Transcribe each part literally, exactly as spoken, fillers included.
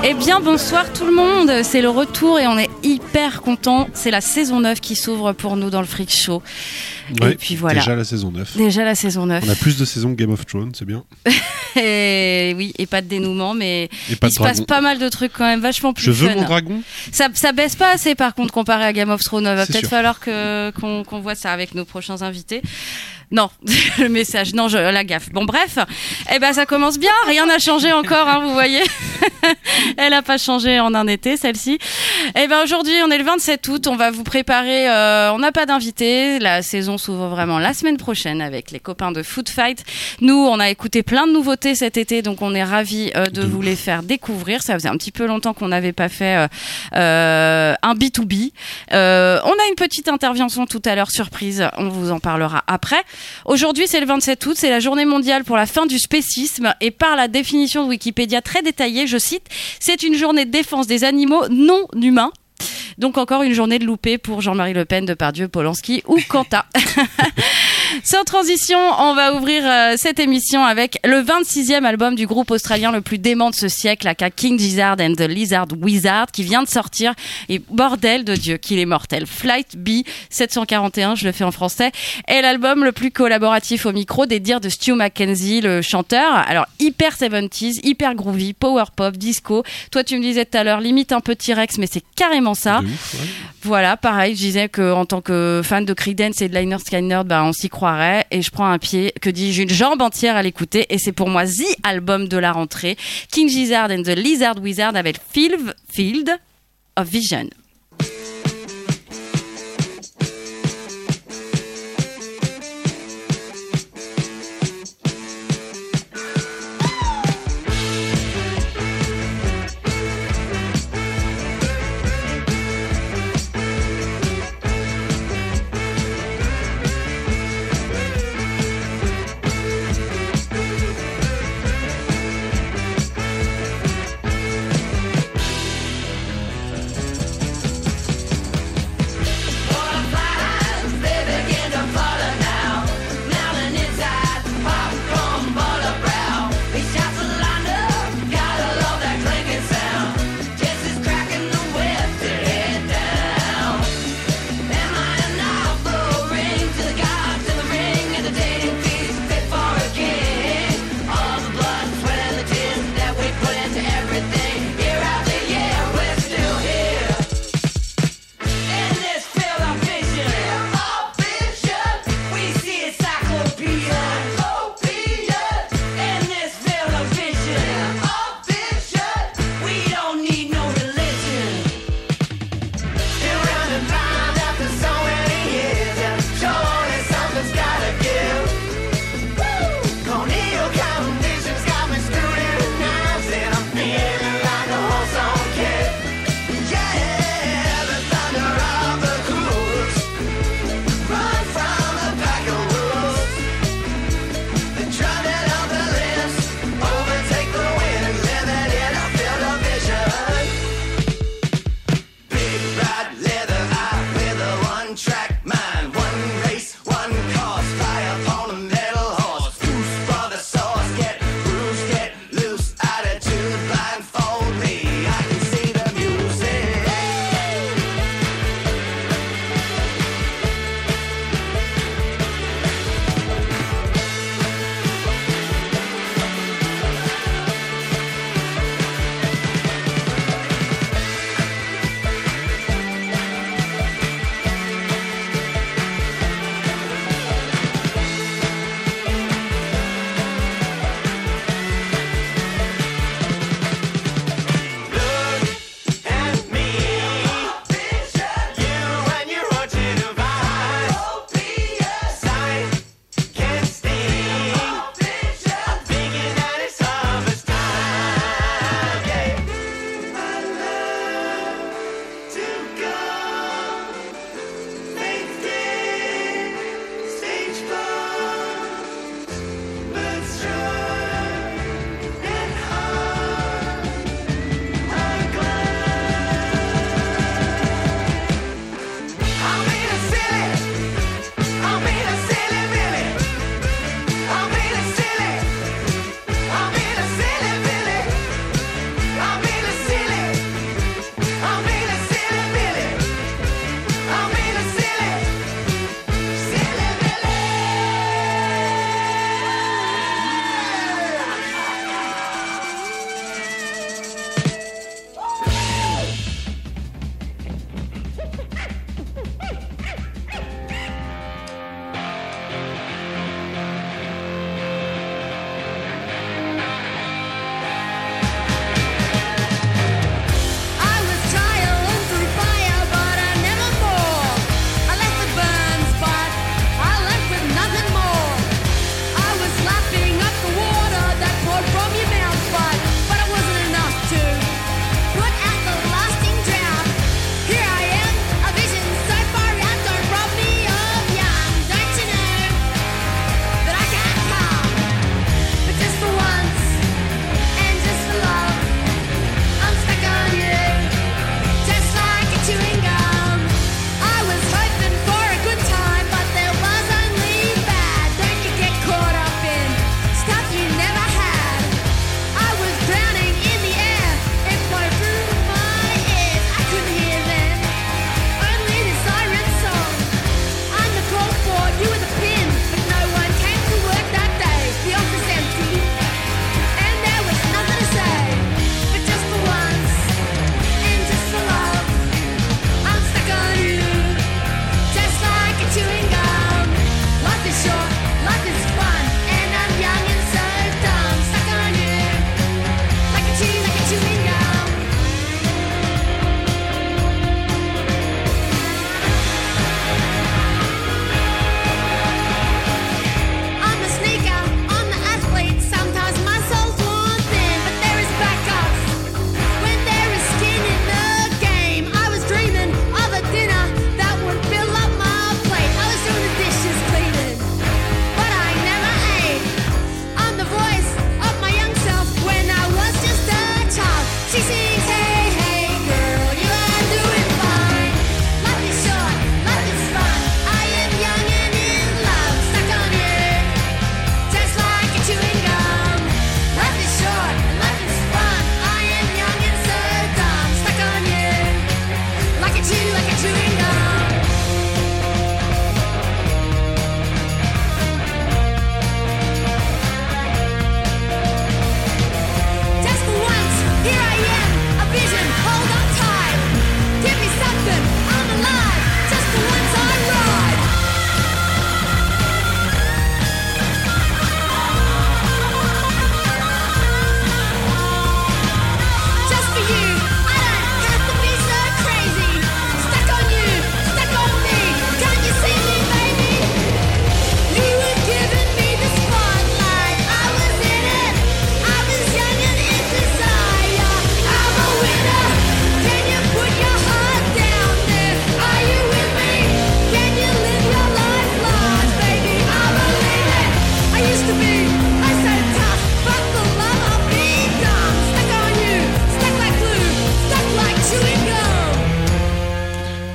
Eh bien bonsoir tout le monde, c'est le retour et on est hyper contents. C'est la saison neuf qui s'ouvre pour nous dans le Freak Show. Ouais, et puis voilà. Déjà la saison neuf. Déjà la saison neuf. On a plus de saisons que Game of Thrones, c'est bien. et oui, et pas de dénouement, mais et pas il de se dragon. passe pas mal de trucs quand même vachement plus Je veux fun. mon dragon. Ça, ça baisse pas assez par contre comparé à Game of Thrones. Il va C'est peut-être sûr. falloir que, qu'on, qu'on voit ça avec nos prochains invités. Non, le message, non, je, la gaffe. Bon, bref, eh ben ça commence bien, rien n'a changé encore, hein, vous voyez. Elle a pas changé en un été, celle-ci. Eh ben aujourd'hui, on est le vingt-sept août, on va vous préparer, euh, on n'a pas d'invité, la saison s'ouvre vraiment la semaine prochaine avec les copains de Food Fight. Nous, on a écouté plein de nouveautés cet été, donc on est ravis euh, de, de vous les faire découvrir. Ça faisait un petit peu longtemps qu'on n'avait pas fait euh, euh, un B deux B. Euh, on a une petite intervention tout à l'heure, surprise, on vous en parlera après. Aujourd'hui, c'est le vingt-sept août, c'est la journée mondiale pour la fin du spécisme et par la définition de Wikipédia très détaillée, je cite, c'est une journée de défense des animaux non humains. Donc encore une journée de loupé pour Jean-Marie Le Pen, Depardieu, Polanski ou Quentin. Sans transition, on va ouvrir euh, cette émission avec le vingt-sixième album du groupe australien le plus dément de ce siècle, aka King Gizzard and the Lizard Wizard, qui vient de sortir. Et bordel de Dieu, qu'il est mortel. Flight B sept cent quarante et un, je le fais en français, est l'album le plus collaboratif au micro, des dires de Stu Mackenzie, le chanteur. Alors hyper soixante-dix, hyper groovy, power pop, disco. Toi, tu me disais tout à l'heure, limite un peu T-Rex, mais c'est carrément ça. De ouf, ouais. Voilà, pareil, je disais qu'en tant que fan de Creedence et de Lynyrd Skynyrd, bah, on s'y croirait. Et je prends un pied, que dis-je, une jambe entière à l'écouter. Et c'est pour moi the album de la rentrée. King Gizzard and the Lizard Wizard avec Field, Field of Vision.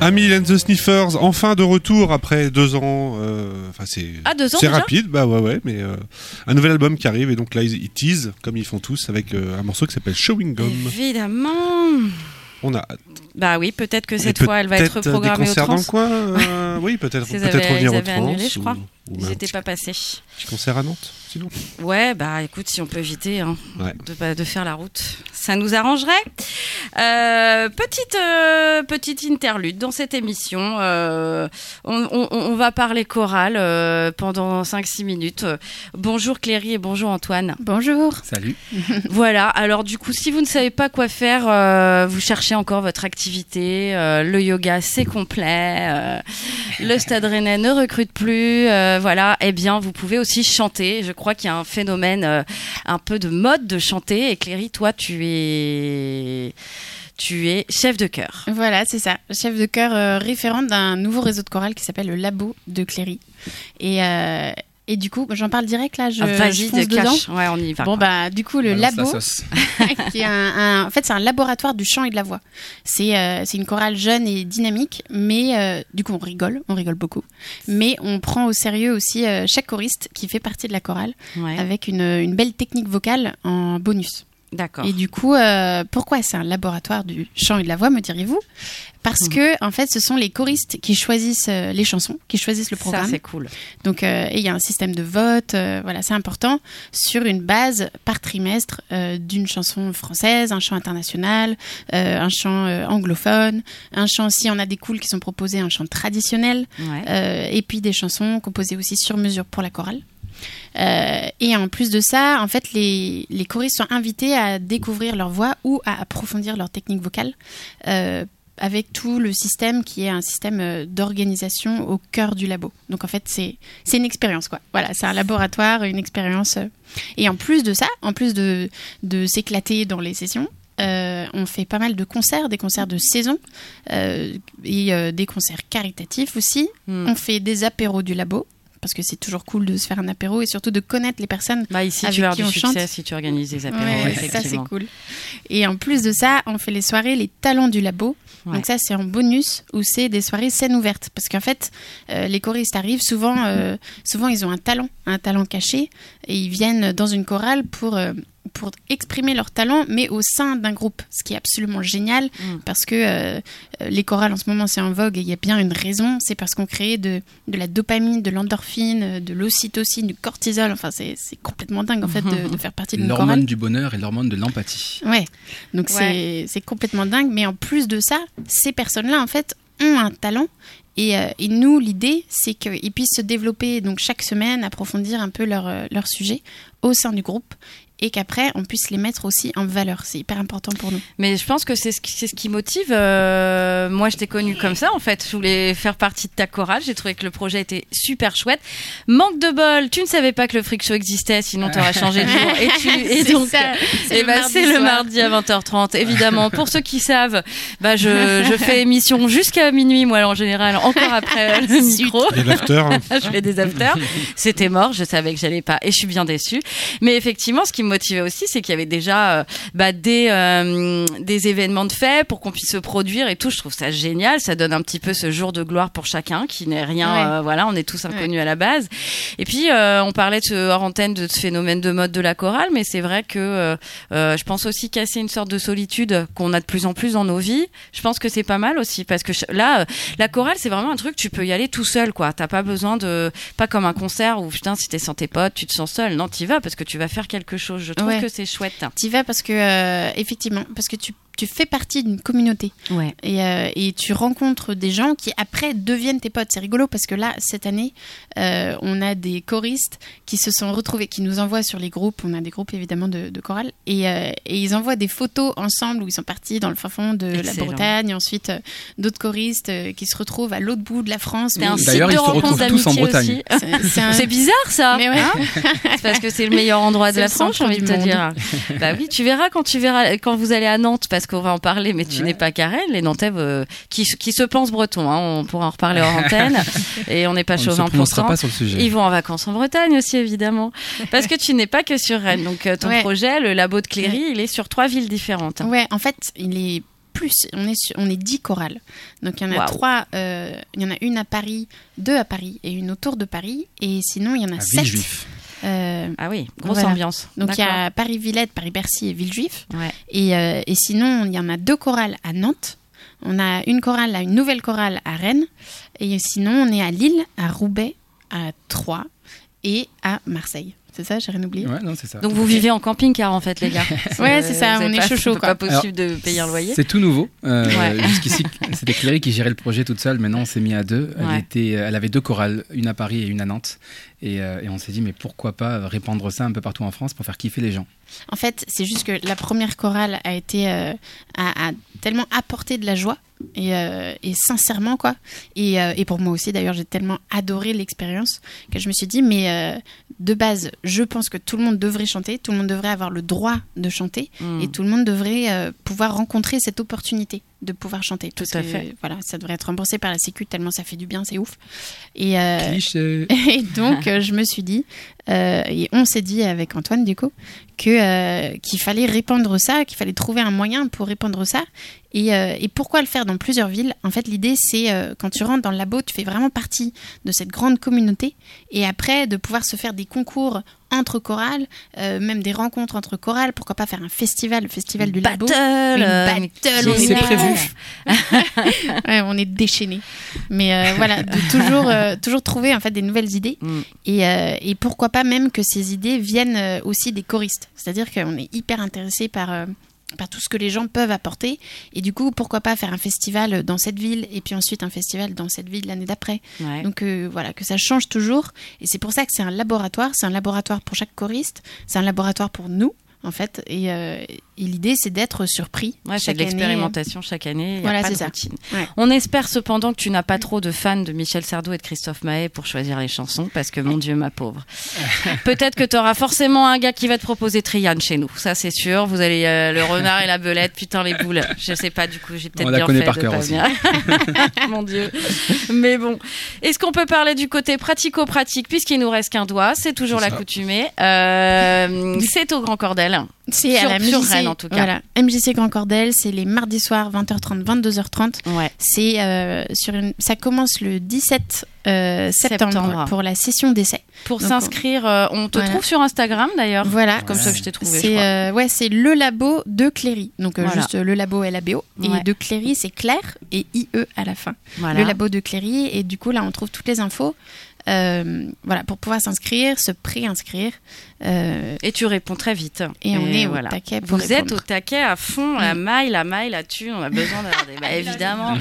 Amis and the Sniffers, enfin de retour après deux ans. Euh, enfin, c'est ah, deux ans c'est déjà rapide, bah ouais, ouais, mais euh, un nouvel album qui arrive et donc là ils teasent comme ils font tous avec euh, un morceau qui s'appelle Chewing Gum. Évidemment. On a hâte. Bah oui, peut-être que cette et fois elle va être reprogrammée au Trans. Des concerts dans Trans. le coin, euh, oui, peut-être, Ils peut-être avaient, revenir ils au avaient Trans. annulé, je crois. Ou, ou Ils un n'étaient petit, pas passés. petit concert à Nantes, sinon. Ouais, bah écoute, si on peut éviter hein, ouais. de, de faire la route, ça nous arrangerait. Euh, petite, euh, petite interlude dans cette émission. Euh, on, on, on va parler chorale euh, pendant cinq six minutes. Bonjour Cléry et bonjour Antoine. Bonjour. Salut. Voilà, alors du coup, si vous ne savez pas quoi faire, euh, vous cherchez encore votre activité, euh, le yoga c'est complet, euh, le Stade Rennais ne recrute plus, euh, voilà, eh bien vous pouvez aussi chanter. Je crois qu'il y a un phénomène euh, un peu de mode de chanter. Et Cléry, toi tu es... Tu es chef de chœur. Voilà, c'est ça. Chef de chœur euh, référente d'un nouveau réseau de chorale qui s'appelle le Labo de Cléry. Et, euh, et du coup, j'en parle direct là. Je, ah, vas-y, je fonce de dedans. cache. Ouais, on y va. Bon, quoi. bah, du coup, le Balance Labo, la sauce. qui est un, un- en fait, c'est un laboratoire du chant et de la voix. C'est euh, c'est une chorale jeune et dynamique, mais euh, du coup, on rigole, on rigole beaucoup. Mais on prend au sérieux aussi euh, chaque choriste qui fait partie de la chorale, Ouais, avec une, une belle technique vocale en bonus. d'accord. Et du coup, euh, pourquoi c'est un laboratoire du chant et de la voix, me direz-vous ? Parce Mhm. que, en fait, ce sont les choristes qui choisissent euh, les chansons, qui choisissent le Ça, programme. c'est cool. Donc, euh, et il y a un système de vote, euh, voilà, c'est important, sur une base par trimestre euh, d'une chanson française, un chant international, euh, un chant euh, anglophone, un chant, si on a des cools qui sont proposés, un chant traditionnel, Ouais. euh, et puis des chansons composées aussi sur mesure pour la chorale. Euh, et en plus de ça, en fait, les, les choristes sont invités à découvrir leur voix ou à approfondir leur technique vocale euh, avec tout le système qui est un système euh, d'organisation au cœur du labo. Donc en fait, c'est, c'est une expérience, quoi. Voilà, c'est un laboratoire, une expérience. euh. Et en plus de ça, en plus de, de s'éclater dans les sessions, euh, on fait pas mal de concerts, des concerts de saison euh, et euh, des concerts caritatifs aussi. Hmm. On fait des apéros du labo, parce que c'est toujours cool de se faire un apéro et surtout de connaître les personnes. Bah ici, avec tu as qui du on succès chante. si tu organises des apéros, Ouais, ça effectivement. c'est cool. Et en plus de ça, on fait les soirées Les Talents du Labo. Ouais. Donc ça, c'est en bonus, où c'est des soirées scène ouverte. Parce qu'en fait, euh, les choristes arrivent, souvent, euh, souvent ils ont un talent, un talent caché, et ils viennent dans une chorale pour... euh, pour exprimer leur talent, mais au sein d'un groupe, ce qui est absolument génial, Mm. parce que euh, les chorales en ce moment c'est en vogue et il y a bien une raison, c'est parce qu'on crée de, de la dopamine, de l'endorphine, de l'ocytocine, du cortisol, enfin c'est, c'est complètement dingue en fait de, de faire partie d'une chorale. L'hormone du bonheur et l'hormone de l'empathie. Ouais, donc Ouais. c'est, c'est complètement dingue, mais en plus de ça, ces personnes-là en fait ont un talent. Et, euh, et nous, l'idée, c'est qu'ils puissent se développer donc chaque semaine, approfondir un peu leur, euh, leur sujet au sein du groupe et qu'après, on puisse les mettre aussi en valeur. C'est hyper important pour nous. Mais je pense que c'est ce qui, c'est ce qui motive. Euh, moi, je t'ai connue comme ça, en fait. Je voulais faire partie de ta chorale. J'ai trouvé que le projet était super chouette. Manque de bol, tu ne savais pas que le Freak Show existait, sinon tu aurais changé de jour. Et, tu, et C'est donc, ça, c'est eh le ben, mardi c'est le soir. mardi à vingt heures trente, évidemment. Pour ceux qui savent, bah, je, je fais émission jusqu'à minuit, moi, en général, encore après le micro. Et l'after, hein. Je fais des afters. C'était mort, je savais que j'allais pas et je suis bien déçue. Mais effectivement, ce qui me motivait aussi, c'est qu'il y avait déjà euh, bah, des, euh, des événements de fait pour qu'on puisse se produire et tout. Je trouve ça génial. Ça donne un petit peu ce jour de gloire pour chacun qui n'est rien. Ouais. Euh, voilà, on est tous inconnus à la base. Et puis, euh, on parlait de ce, hors antenne de ce phénomène de mode de la chorale, mais c'est vrai que euh, euh, je pense aussi casser une sorte de solitude qu'on a de plus en plus dans nos vies. Je pense que c'est pas mal aussi parce que je- là, euh, la chorale, c'est vraiment un truc, tu peux y aller tout seul, quoi. T'as pas besoin de, pas comme un concert où putain, si t'es sans tes potes, tu te sens seul. Non, t'y vas parce que tu vas faire quelque chose. Je trouve Ouais. que c'est chouette. T'y vas parce que, euh, effectivement, parce que tu, tu fais partie d'une communauté. Ouais. Et, euh, et tu rencontres des gens qui après deviennent tes potes. C'est rigolo parce que là, cette année, euh, on a des choristes qui se sont retrouvés, qui nous envoient sur les groupes. On a des groupes évidemment de, de chorale. Et, euh, et ils envoient des photos ensemble où ils sont partis dans le fin fond de Excellent. la Bretagne. Ensuite, euh, d'autres choristes euh, qui se retrouvent à l'autre bout de la France. C'est un Mais- site D'ailleurs, de ils se rencontre retrouvent tous en d'amitié Bretagne. aussi. C'est- c'est un- C'est bizarre ça. Mais ouais. Hein c'est parce que c'est le meilleur endroit de C'est la le France, j'ai centre envie de du te monde. dire. Bah oui, tu verras quand tu verras quand vous allez à Nantes, parce qu'on va en parler, mais tu Ouais. n'es pas Karen. Les Nantais euh, qui, qui se pensent bretons, hein, on pourra en reparler hors antenne. Et on n'est pas On ne se chauvin pour prononcera ça. pas sur le sujet. Ils vont en vacances en Bretagne aussi, évidemment. Parce que tu n'es pas que sur Rennes. Donc, euh, ton Ouais. projet, le labo de Cléry, il est sur trois villes différentes. Ouais, en fait, il est plus, on est, sur, on est dix chorales. Donc il y en a Wow. trois, euh, il y en a une à Paris, deux à Paris et une autour de Paris. Et sinon, il y en a À sept. Villejuif. Euh, Ah oui, grosse Voilà. ambiance. donc il y D'accord. a Paris-Villette, Paris-Bercy et Villejuif. Ouais. Et, euh, et sinon, il y en a deux chorales à Nantes. On a une chorale, là, une nouvelle chorale à Rennes. Et sinon, on est à Lille, à Roubaix, à Troyes et à Marseille. C'est ça, j'ai rien oublié. Ouais, non, c'est ça. Donc vous vivez en camping-car en fait les gars. Ouais, c'est ça, vous on avez est pas- chaud-chaud, c'est quoi. pas possible de payer un loyer. C'est tout nouveau. Euh, Ouais. Jusqu'ici, c'était Cléry qui gérait le projet toute seule. Maintenant, on s'est mis à deux. Elle, Ouais. était, elle avait deux chorales, une à Paris et une à Nantes. Et, euh, et on s'est dit, mais pourquoi pas répandre ça un peu partout en France pour faire kiffer les gens. En fait, c'est juste que la première chorale a été euh, a, a tellement apporté de la joie et, euh, et sincèrement quoi. Et, euh, et pour moi aussi d'ailleurs, j'ai tellement adoré l'expérience que je me suis dit mais euh, de base, je pense que tout le monde devrait chanter, tout le monde devrait avoir le droit de chanter Mm. et tout le monde devrait euh, pouvoir rencontrer cette opportunité de pouvoir chanter. Tout Parce à que, fait. Voilà, ça devrait être remboursé par la Sécu tellement ça fait du bien, c'est ouf. Et euh, Cliché. et donc, euh, je me suis dit, euh, et on s'est dit avec Antoine, du coup, que, euh, qu'il fallait répandre ça, qu'il fallait trouver un moyen pour répandre ça. Et, euh, et pourquoi le faire dans plusieurs villes? En fait, l'idée, c'est euh, quand tu rentres dans le labo, tu fais vraiment partie de cette grande communauté. Et après, de pouvoir se faire des concours entre chorales, euh, même des rencontres entre chorales. Pourquoi pas faire un festival, le festival du labo? Battle, Une euh, battle, mais on est C'est là. prévu. Ouais, on est déchaînés. Mais euh, voilà, de toujours, euh, toujours trouver en fait des nouvelles idées. Mm. Et, euh, et pourquoi pas même que ces idées viennent euh, aussi des choristes. C'est-à-dire qu'on est hyper intéressé par, euh, par tout ce que les gens peuvent apporter. Et du coup, pourquoi pas faire un festival dans cette ville et puis ensuite un festival dans cette ville l'année d'après. Ouais. Donc euh, voilà, que ça change toujours. Et c'est pour ça que c'est un laboratoire. C'est un laboratoire pour chaque choriste. C'est un laboratoire pour nous, en fait. Et, euh, et l'idée, c'est d'être surpris. Ouais, c'est chaque de année. l'expérimentation chaque année. Il y a Voilà, pas c'est de ça. routine. Ouais. On espère cependant que tu n'as pas trop de fans de Michel Sardou et de Christophe Maé pour choisir les chansons, parce que mon Dieu, ma pauvre. Peut-être que tu auras forcément un gars qui va te proposer Trianne chez nous. Ça, c'est sûr. Vous allez euh, le renard et la belette, putain les boules. Je sais pas, du coup, j'ai peut-être On la bien connaît fait par de cœur pas aussi. venir. Mon Dieu. Mais bon, est-ce qu'on peut parler du côté pratico-pratique, puisqu'il nous reste qu'un doigt, c'est toujours C'est ça. l'accoutumée. Euh, c'est au Grand Cordel. C'est Sur- à la sur M J C, Rennes, en tout cas. Voilà, M J C Grand Cordel, c'est les mardis soirs, vingt heures trente, vingt-deux heures trente. Ouais. C'est euh, sur une... Ça commence le dix-sept euh, septembre, Septembre. pour la session d'essai. Pour Donc, s'inscrire, euh, on te voilà. trouve sur Instagram d'ailleurs. Voilà. Comme ça que je t'ai trouvé, je C'est crois. euh, ouais, c'est le labo de Cléry. Donc euh, Voilà. juste euh, le labo L A B O. Ouais. Et de Cléry, c'est Claire et I E à la fin. Voilà. Le labo de Cléry. Et du coup, là, on trouve toutes les infos. Euh, voilà, pour pouvoir s'inscrire, se pré-inscrire. Euh, Et tu réponds très vite. et on est voilà. au taquet pour Vous êtes répondre. au taquet à fond, la Mm. maille, la maille là-dessus, on a besoin d'avoir des... Bah, évidemment.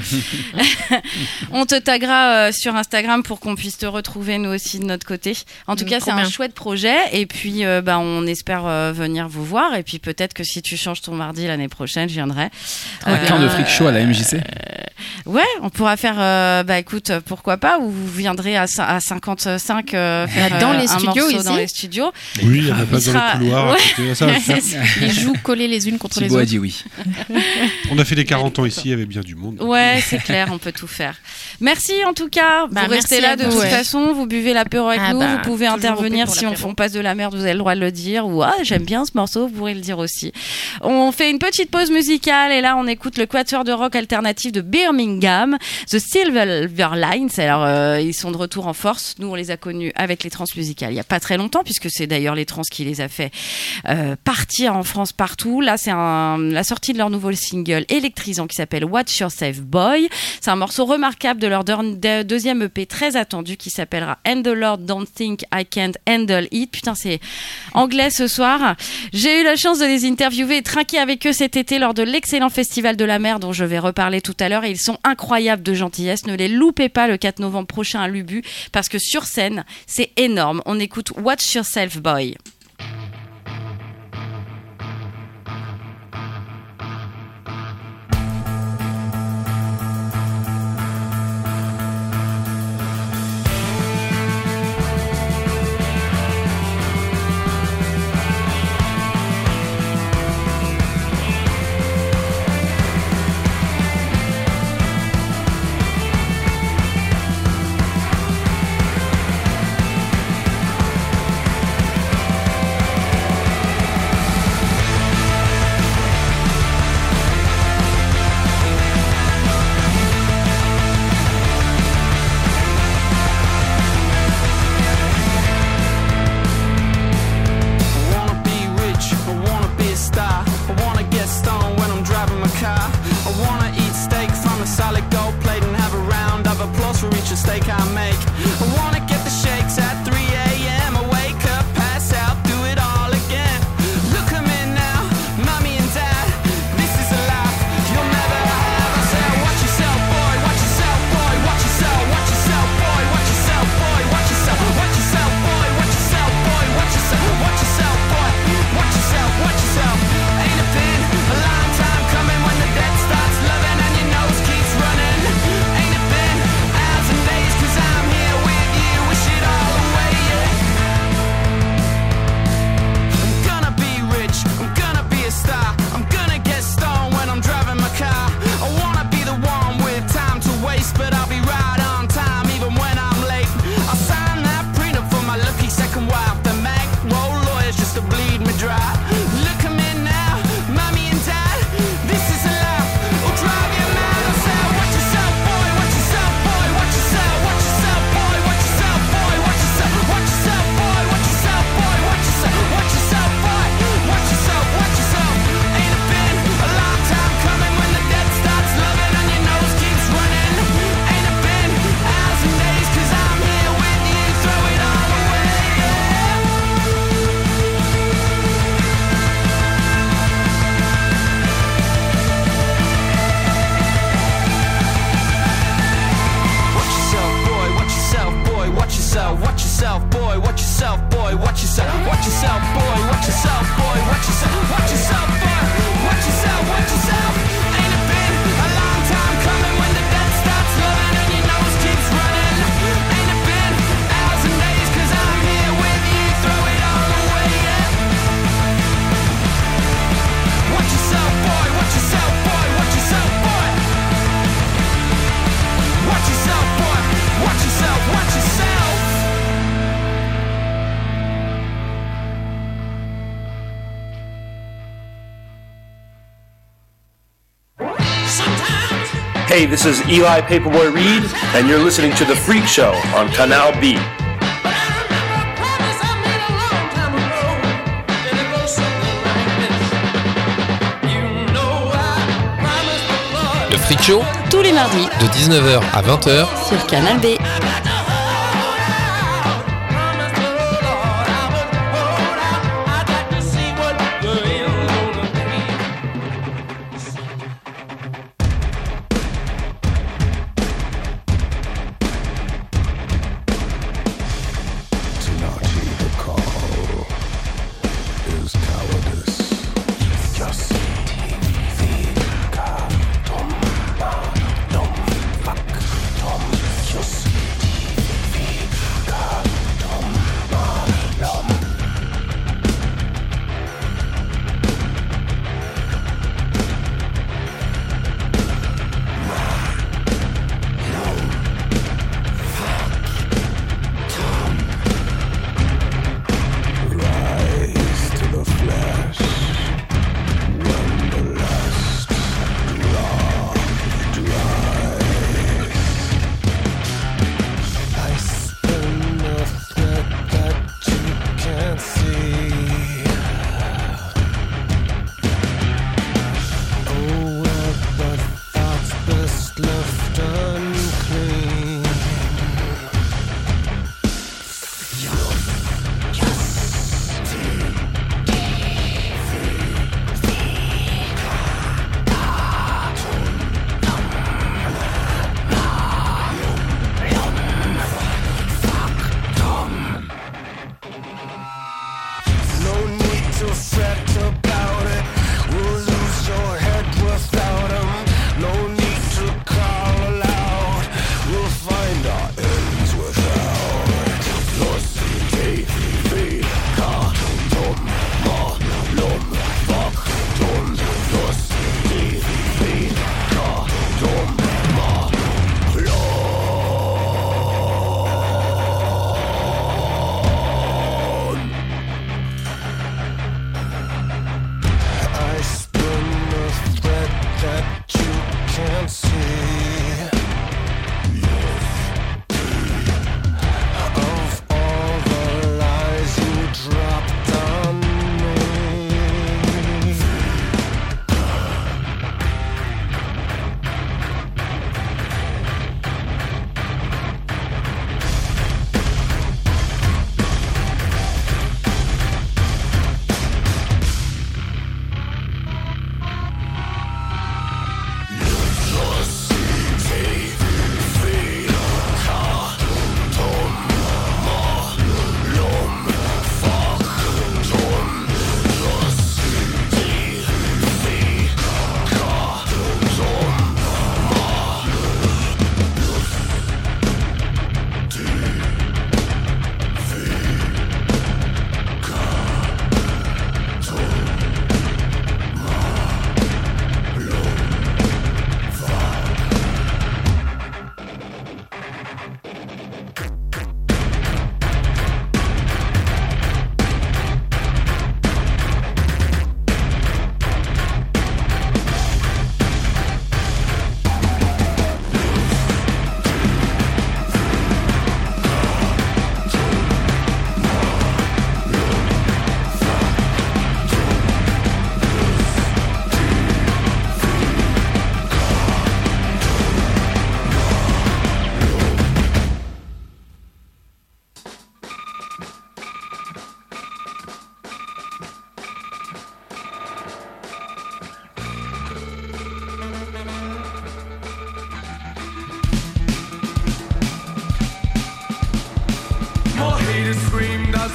On te taguera euh, sur Instagram pour qu'on puisse te retrouver nous aussi de notre côté. En tout Mm, cas, trop c'est un bien. chouette projet et puis euh, bah, on espère euh, venir vous voir et puis peut-être que si tu changes ton mardi l'année prochaine, je viendrai. Un camp de freak show à la M J C. Ouais, on pourra faire, euh, bah écoute, pourquoi pas, ou vous viendrez à, cin- à cinquante-cinq euh, faire Bah, dans euh, les un studios morceau ici. dans les studios. Oui, il y en a Il pas dans sera- le couloir. à Ouais. côté. Ça va le faire. Les joues collées les unes contre les Thibaut a autres. dit oui. On a fait les quarante ans ici, il y avait bien du monde. Ouais, c'est clair, on peut tout faire. Merci en tout cas. Bah, vous restez merci là à de vous, toute ouais. façon, vous buvez l'apéro avec Ah nous, bah, vous pouvez toujours intervenir O P pour si on, l'apéro. on passe de la merde, vous avez le droit de le dire, ou ah, j'aime bien ce morceau, vous pourrez le dire aussi. On fait une petite pause musicale et là on écoute le quatuor de rock alternatif de Birmingham, The Silver Lines. Alors euh, ils sont de retour en force, nous on les a connus avec les trans musicales il y a pas très longtemps, puisque c'est d'ailleurs les trans qui les a fait euh, partir en France partout. Là c'est un, la sortie de leur nouveau single électrisant qui s'appelle Watch Yourself Boy. C'est un morceau remarquable de leur de- de- deuxième E P très attendu qui s'appellera And the Lord Don't Think I Can't Handle It. Putain, c'est anglais ce soir. J'ai eu la chance de les interviewer et trinquer avec eux cet été lors de l'excellent Festival de la Mer dont je vais reparler tout à l'heure, et ils sont incroyables de gentillesse. Ne les loupez pas le quatre novembre prochain à Lubu parce que sur scène, c'est énorme. On écoute Watch Yourself Boy. Watch Hey, this is Eli Paperboy Reed, and you're listening to The Freak Show on Canal B. Le Freak Show, tous les mardis, de dix-neuf heures à vingt heures, sur Canal B.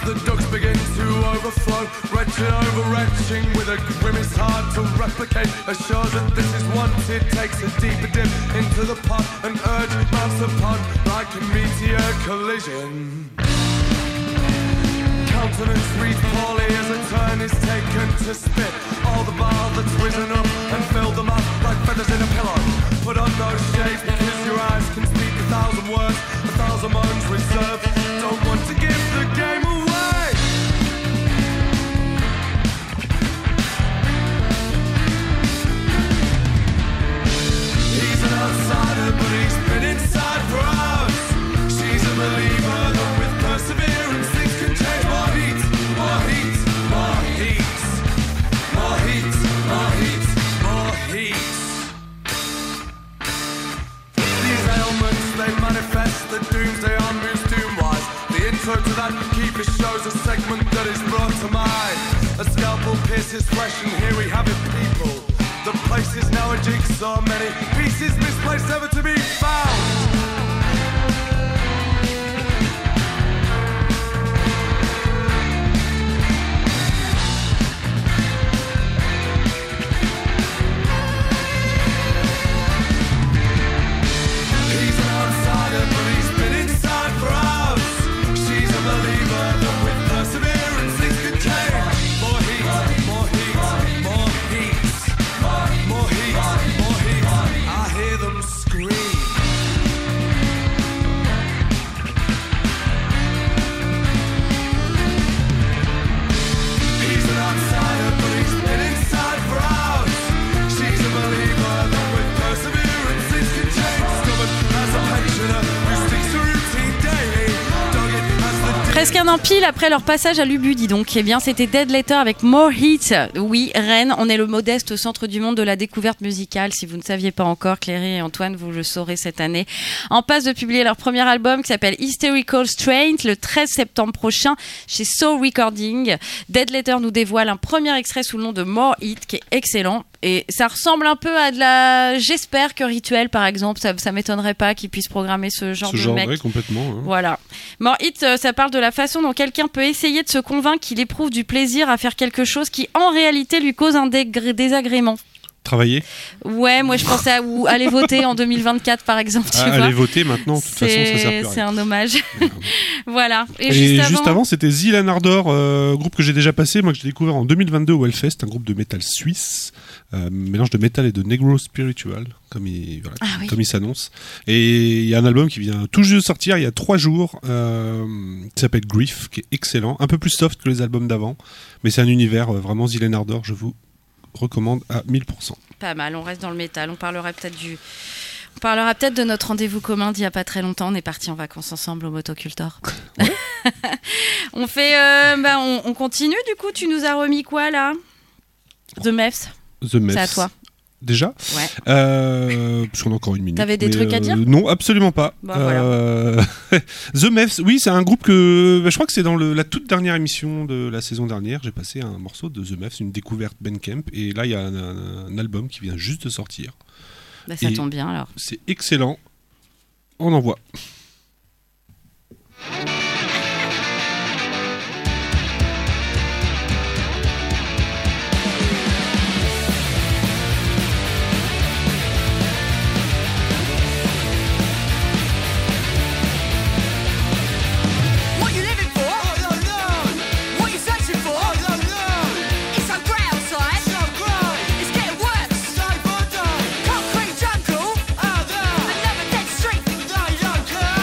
the ducks begin to overflow, wretched over wretching with a grimace hard to replicate, assures that this is wanted, takes a deeper dip into the pot, an urge mounts upon like a meteor collision. Countenance reads poorly as a turn is taken to spit all the bile that's risen up and filled them up like feathers in a pillow. Put on those shades because your eyes can speak a thousand words, a thousand moans reserved. Don't want to give the game away. He's an outsider, but he's been inside for hours. She's a believer, though with perseverance things can change. More heat, more heat, more heat, more heat, more heat, more heat. These ailments, they manifest the doomsday on moves doom-wise. The intro to that keeper shows a segment that is brought to mind. A scalpel pierces flesh and here we have it, people. The place is now a jigsaw, many pieces misplaced never to be found. Presque un an pile après leur passage à l'Ubu, dis donc. Eh bien, c'était Dead Letter avec More Heat. Oui, Rennes, on est le modeste centre du monde de la découverte musicale. Si vous ne saviez pas encore, Cléry et Antoine, vous le saurez cette année. En passe de publier leur premier album qui s'appelle Hysterical Strain le treize septembre prochain chez Soul Recording. Dead Letter nous dévoile un premier extrait sous le nom de More Heat qui est excellent. Et ça ressemble un peu à de la... J'espère que Rituel, par exemple, ça, ça m'étonnerait pas qu'ils puissent programmer ce genre ce de genre, mec. Ouais, complètement. Hein. Voilà. More Heat, ça parle de la façon dont quelqu'un peut essayer de se convaincre qu'il éprouve du plaisir à faire quelque chose qui, en réalité, lui cause un dégré- désagrément. Travailler. Ouais, moi je pensais à ou aller voter en deux mille vingt-quatre par exemple. Tu Ah, vois. aller voter maintenant, de toute C'est- façon, ça sert plus à C'est rien. un hommage. Voilà. Et, Et juste, juste avant, avant, c'était Zilan Ardor, euh, groupe que j'ai déjà passé, moi que j'ai découvert en deux mille vingt-deux au Hellfest, un groupe de métal suisse, euh, mélange de métal et de negro spiritual, comme il, voilà, Ah oui. comme il s'annonce. Et il y a un album qui vient tout juste de sortir il y a trois jours, euh, qui s'appelle Grief, qui est excellent, un peu plus soft que les albums d'avant, mais c'est un univers euh, vraiment Zilan Ardor, je vous recommande à mille pour cent. pas mal, on reste dans le métal. On parlera peut-être du... On parlera peut-être de notre rendez-vous commun d'il n'y a pas très longtemps. On est partis en vacances ensemble au Motocultor. Ouais. on fait... Euh, bah, on, on continue du coup. Tu nous as remis quoi là ? The Meths. The Meths. C'est à toi. Déjà Ouais. euh, Parce qu'on a encore une minute. T'avais des mais, trucs à euh, dire ? Non, absolument pas. Bon, voilà. euh... The Meths, oui, c'est un groupe que... Je crois que c'est dans le, la toute dernière émission de la saison dernière. J'ai passé un morceau de The Meths, une découverte Bandcamp. Et là, il y a un, un, un album qui vient juste de sortir. Bah, ça Et tombe bien alors. C'est excellent. On envoie. Concrete jungle, another dead street.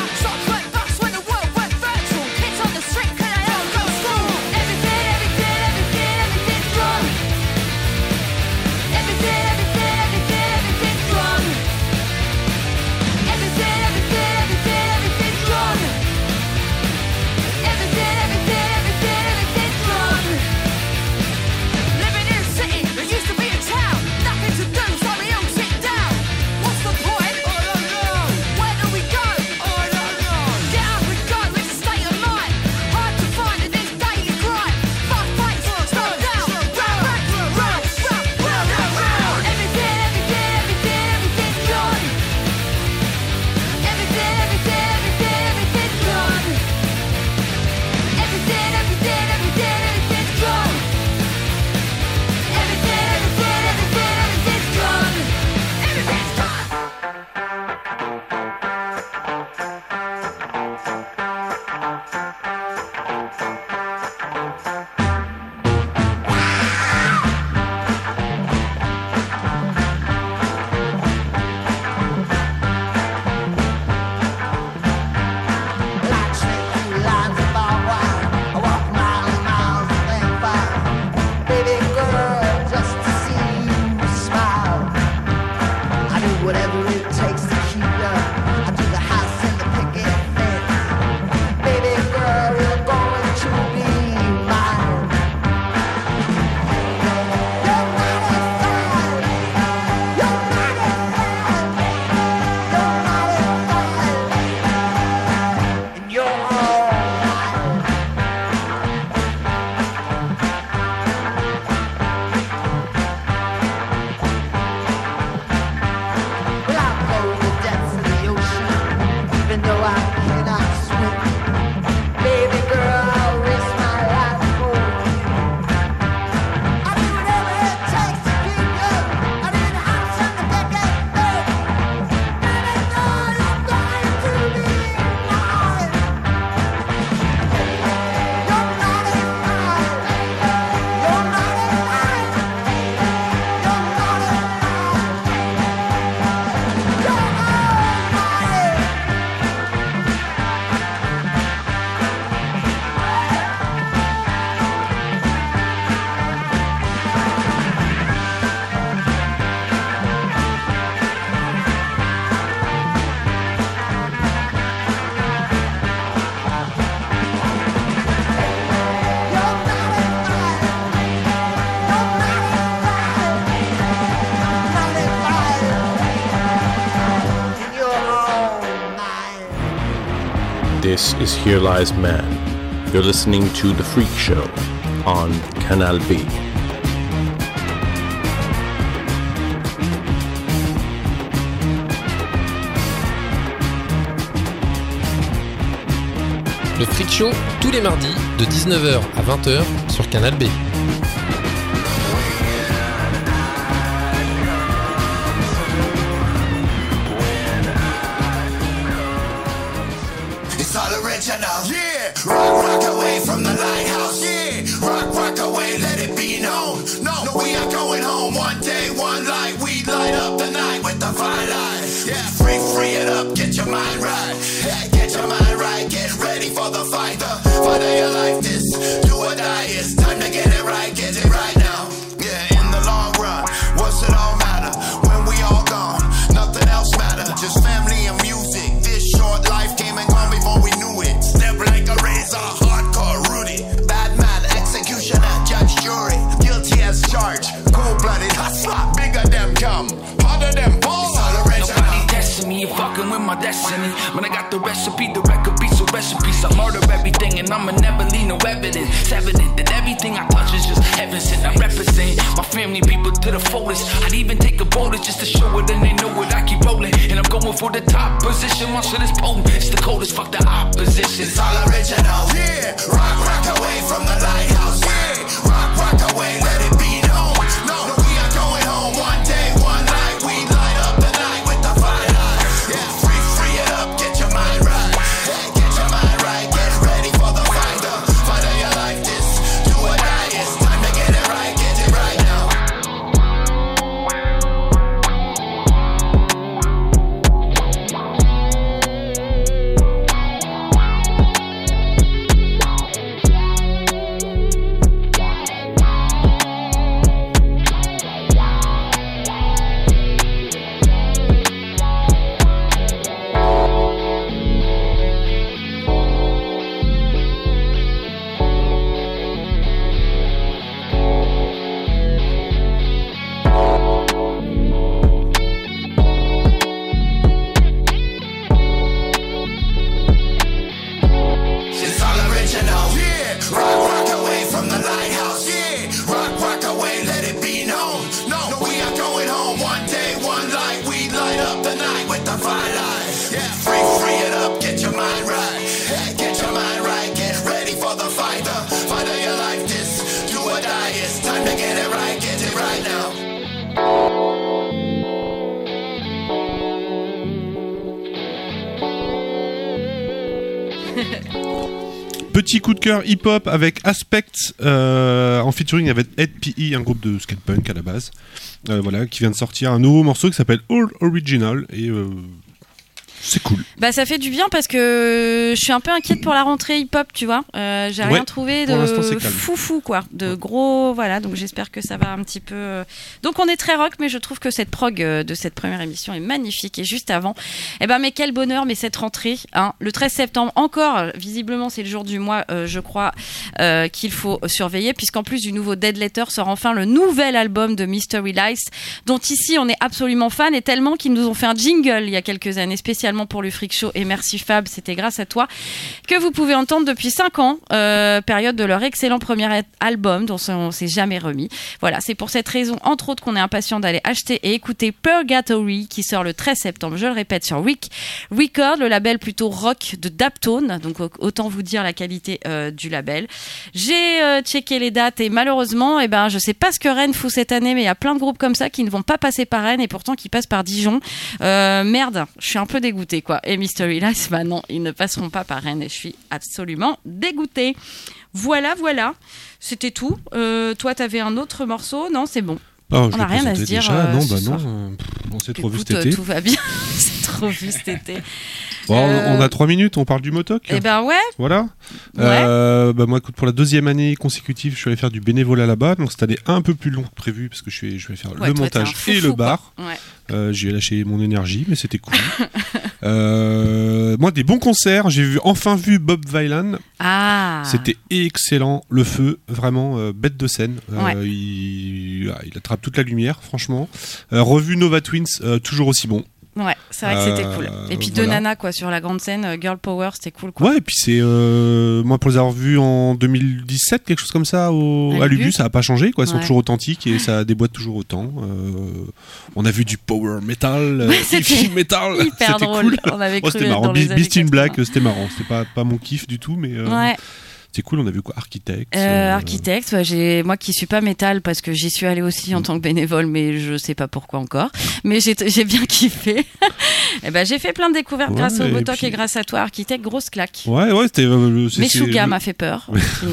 This is Here Lies Man. You're listening to The Freak Show on Canal B. Le Freak Show, tous les mardis, de dix-neuf heures à vingt heures sur Canal B. It's all original, yeah. Rock, rock away from the lighthouse, yeah. Rock, rock away, let it be known. No, no, we are going home one day, one light. We light up the night with the fire light. Yeah, free, free it up, get your mind right. Yeah, get your mind right, get ready for the fight. The fight of your life, this do or die. It's time to get it right, get it right now. Yeah, in the long run, what's it all matter? When we all gone, nothing else matter. Just family and music. This short life came and gone before we knew it. Step like a razor, hardcore Rudy. Bad man, executioner, judge, jury. Guilty as charged, cold-blooded hustler. Bigger them come, harder them fall. Nobody testing me, you're fucking with my destiny. When I got the recipe, the record piece of recipes. I murder everything and I'ma never leave no evidence. It's evident that everything I touch is just heaven sent. I represent my family, people to the fullest. I'd even take a boulder just to show it and they know it. I keep rolling and I'm going for the top position. My shit is potent, it's the coldest, fuck the opposition. It's all original, yeah. Rock, rock away from the lighthouse, yeah. Rock, rock away, let it be known. No, no, we are going home one day, one night. We light up the night with the fire light. Yeah, free, free it up, get your mind right. Yeah, get your mind right, get ready for the fight. The fight of your life, this do or die. It's time to get it right, get it right now. It's all original, yeah. Rock, rock away from the lighthouse, yeah. Rock, rock away, let it be known. No, no, we are going home one day, one light. We light up the night with the fire light. Yeah, free, free it up, get your mind right. Yeah, get your mind right, get ready for the fight. The fight of your life, this do or die. It's time to get it right, get it right now. Petit coup de cœur hip-hop avec Aspect euh, en featuring avec Ed P E, un groupe de skatepunk à la base, euh, voilà, qui vient de sortir un nouveau morceau qui s'appelle All Original et euh, c'est cool. Bah ça fait du bien parce que je suis un peu inquiète pour la rentrée hip-hop, tu vois. Euh, j'ai Ouais, rien trouvé pour l'instant, c'est de calme. foufou quoi, de gros voilà. Donc j'espère que ça va un petit peu. euh, Donc on est très rock, mais je trouve que cette prog euh, de cette première émission est magnifique. Et juste avant, eh ben mais quel bonheur, mais cette rentrée, hein, le treize septembre encore. Visiblement c'est le jour du mois, euh, je crois, euh, qu'il faut surveiller, puisqu'en plus du nouveau Dead Letter sort enfin le nouvel album de Mystery Lies, dont ici on est absolument fan et tellement qu'ils nous ont fait un jingle il y a quelques années spécialement pour le Freak Show, et merci Fab, c'était grâce à toi, que vous pouvez entendre depuis cinq ans, euh, période de leur excellent premier album dont on s'est jamais remis. Voilà, c'est pour cette raison entre autres qu'on est impatient d'aller acheter et écouter Purgatory qui sort le treize septembre, je le répète, sur Wick Record, le label plutôt rock de Daptone, donc autant vous dire la qualité euh, du label. J'ai euh, checké les dates et malheureusement, eh ben, je sais pas ce que Rennes fout cette année, mais il y a plein de groupes comme ça qui ne vont pas passer par Rennes et pourtant qui passent par Dijon. Euh, merde, je suis un peu dégoûtée quoi. Et Mystery Lies, bah non, ils ne passeront pas par Rennes et je suis absolument dégoûtée. Voilà, voilà, c'était tout. Euh, toi, t'avais un autre morceau? Non, c'est bon. Oh, on n'a rien à se dire. Déjà. Euh, non, ce bah soir. non. euh, on s'est trop vu Écoute, cet été. euh, tout va bien. C'est trop vu cet été. Bon, Euh, on a trois minutes, on parle du motoc. Eh ben ouais. Voilà. Ouais. Euh, bah moi, écoute, pour la deuxième année consécutive, je suis allé faire du bénévolat là-bas. Donc cette année un peu plus longue que prévu parce que je vais, je vais faire Ouais, le toi, t'es un montage foufou, et le bar. quoi. Ouais. Euh, J'y ai lâché mon énergie, mais c'était cool. euh, moi, des bons concerts. J'ai vu, enfin vu Bob Vylan. Ah. C'était excellent. Le feu, vraiment euh, bête de scène. Euh, Ouais. il, il attrape toute la lumière, franchement. Euh, revu Nova Twins, euh, toujours aussi bon. Ouais, c'est vrai que c'était Euh, cool. Et puis voilà. deux nanas quoi sur la grande scène, euh, Girl Power, c'était cool quoi. Ouais, et puis c'est euh, moi pour les avoir vus en deux mille dix-sept, quelque chose comme ça, au, À à Lubu. Lubu, ça a pas changé, quoi. Ils sont Ouais. toujours authentiques et ça déboîte toujours autant. Euh, on a vu du power metal, euh, Ouais, c'était heavy metal, hyper c'était drôle. cool. On avait Oh, cru c'était être marrant. dans les Beast années Beast in quatre-vingts. Black, euh, c'était marrant. C'était pas pas mon kiff du tout, mais euh, Ouais. c'est cool. On a vu quoi, Architect. Euh, euh, Architect, ouais, j'ai moi qui suis pas métal parce que j'y suis allée aussi en tant que bénévole, mais je sais pas pourquoi encore. Mais j'ai j'ai bien kiffé. Et ben j'ai fait plein de découvertes Ouais, grâce au et Botoc puis- et grâce à toi, Architect, grosse claque. Ouais, ouais, c'était. Euh, c'est- Mais c'est Suga le- m'a fait peur.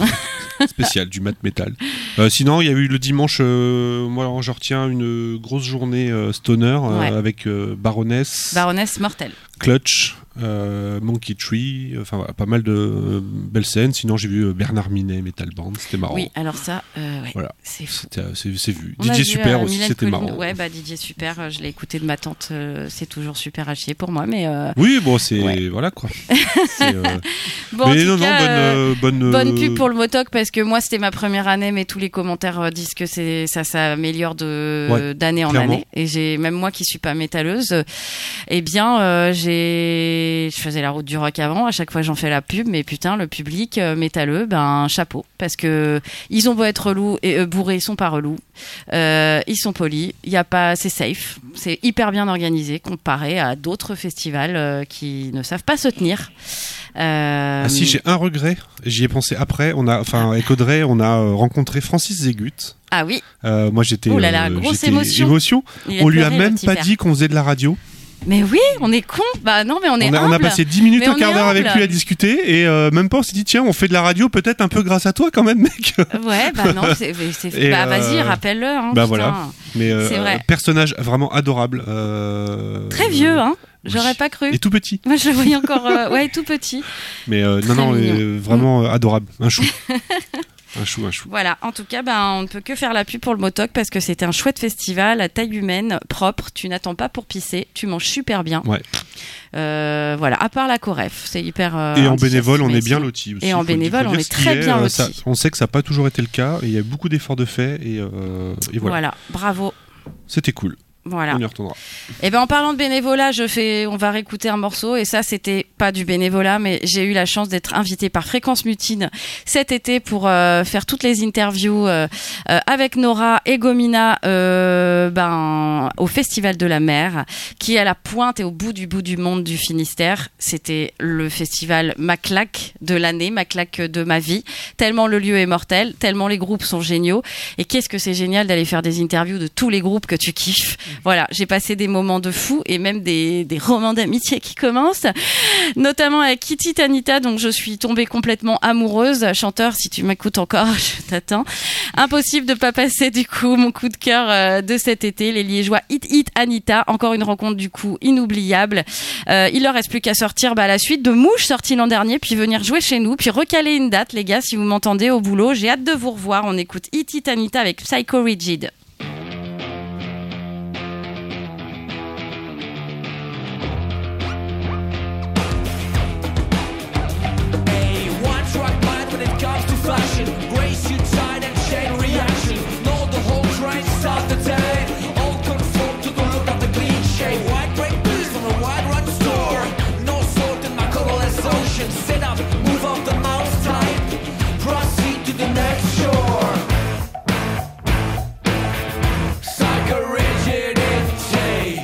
spécial du mat metal. Euh, sinon, il y a eu le dimanche, euh, moi je retiens une grosse journée euh, stoner euh, Ouais. avec euh, Baroness, Baroness mortelle. Clutch, euh, Monkey Tree, enfin voilà, pas mal de euh, belles scènes. Sinon, j'ai vu euh, Bernard Minet, Metal Band, c'était marrant. Oui, alors ça, euh, ouais, Voilà. c'est fou. C'était, euh, c'est, c'est vu. On a D J vu, Super euh, aussi, Mylène c'était Collin. marrant. Ouais, bah D J Super, euh, je l'ai écouté de ma tante, euh, c'est toujours super à chier pour moi, mais euh, Oui, bon, c'est Ouais. voilà quoi. C'est, euh, bon, en mais tout non, cas, non, bonne, euh, euh, bonne, bonne euh, pub pour le Motoc parce que moi c'était ma première année, mais tous les commentaires euh, disent que c'est ça s'améliore de Ouais, d'année en clairement. année. Et j'ai même moi qui suis pas métalleuse, euh, eh bien euh, j'ai je faisais la route du rock avant. À chaque fois j'en fais la pub, mais putain le public euh, métalleux, ben chapeau parce que ils ont beau être relous et euh, bourrés, ils sont pas relous. Euh, ils sont polis. Il y a pas, c'est safe, c'est hyper bien organisé comparé à d'autres festivals euh, qui ne savent pas se tenir. Euh, Ah si, j'ai un regret. J'y ai pensé après. On a, enfin, avec Audrey, on a euh, rencontré Francis Zégut. Ah oui. Euh, moi, j'étais. Oh là là, euh, grosse j'étais émotion. émotion. Il On lui a pleuré, même le petit pas père. dit qu'on faisait de la radio. Mais oui, on est con. Bah non, mais on est On a, on humble. a passé dix minutes, Mais un on quart est d'heure avec humble. lui à discuter et euh, même pas on s'est dit tiens on fait de la radio peut-être un peu grâce à toi quand même mec. Ouais, bah non, c'est, c'est- Et, bah euh, vas-y, rappelle-le. Hein, bah putain. voilà. Mais euh, C'est vrai. personnage vraiment adorable. euh, Très vieux, hein. oui. J'aurais pas cru. Et tout petit. Moi, je le voyais encore, euh, ouais, tout petit. Mais euh, non Très non mignon. euh, vraiment euh, adorable. Un chou. un chou un chou. Voilà, en tout cas, ben, on ne peut que faire la pub pour le Motoc parce que c'était un chouette festival à taille humaine, propre. Tu n'attends pas pour pisser, tu manges super bien. Ouais. Euh, voilà, à part la Coref, c'est hyper. euh, Et en indigeste, bénévole, on mais est bien sinon- lotis aussi. Et en faut le dire- bénévole, faut on dire est ce qui très bien euh, lotis. ça- on sait que ça n'a pas toujours été le cas et il y a beaucoup d'efforts de fait et, euh, et voilà. Voilà, bravo. C'était cool. Voilà. On y retournera. Et ben en parlant de bénévolat, je fais, on va réécouter un morceau et ça c'était pas du bénévolat, mais j'ai eu la chance d'être invitée par Fréquence Mutine cet été pour euh, faire toutes les interviews euh, euh, avec Nora et Gomina euh, ben au Festival de la Mer, qui est à la pointe et au bout du bout du monde du Finistère. C'était le festival ma claque de l'année, ma claque de ma vie. Tellement le lieu est mortel, tellement les groupes sont géniaux et qu'est-ce que c'est génial d'aller faire des interviews de tous les groupes que tu kiffes. Voilà, j'ai passé des moments de fou et même des, des romans d'amitié qui commencent, notamment avec Kitty Tanita, dont je suis tombée complètement amoureuse. Chanteur, si tu m'écoutes encore, je t'attends. Impossible de pas passer du coup mon coup de cœur euh, de cet été, les Liégeois Hit Hit Anita, encore une rencontre du coup inoubliable. Euh, il leur reste plus qu'à sortir bah, la suite de Mouche sorti l'an dernier, puis venir jouer chez nous, puis recaler une date, les gars, si vous m'entendez au boulot. J'ai hâte de vous revoir. On écoute Hit Hit Anita avec Psycho Rigid. One track mind when it comes to fashion. Gray suit, tie and chain reaction. Know the whole train start the day. All conform to the look of the cliche. White break boots from a wide run store. No salt in my colorless ocean. Sit up, move off the mouse type. Proceed to the next shore. Psycho-rigidity.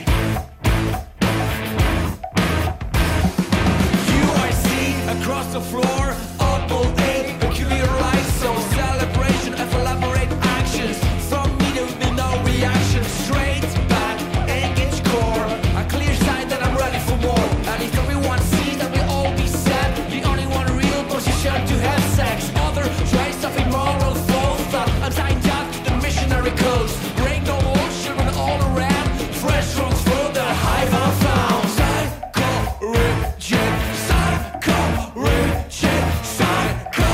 U I C across the floor. Oddball eight, peculiar life, so celebration of elaborate actions. From me there will be no reaction. Straight back, engage core. A clear sign that I'm ready for more. And if everyone sees that we all be sad, the only one real position to have sex. Other trace of immoral false thought. I'm signed up to the missionary codes. Break no more children all around. Fresh rules for the hive I found. Psycho rigid, psycho rigid, psycho